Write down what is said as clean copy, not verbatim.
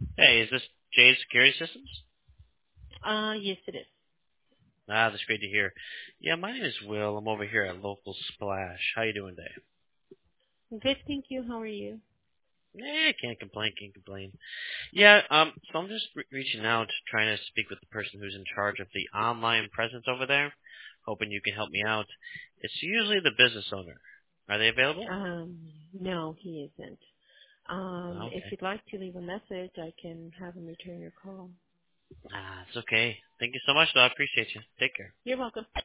Hey, is this Jay's Security Systems? Yes, it is. That's great to hear. Yeah, my name is Will. I'm over here at Local Splash. How you doing today? Good, thank you. How are you? Can't complain, can't complain. Yeah, so I'm just reaching out, trying to speak with the person who's in charge of the online presence over there. Hoping you can help me out. It's usually the business owner. Are they available? No, he isn't. If Okay. you'd like to leave a message, I can have him return your call. It's okay. Thank you so much, though. I appreciate you. Take care. You're welcome.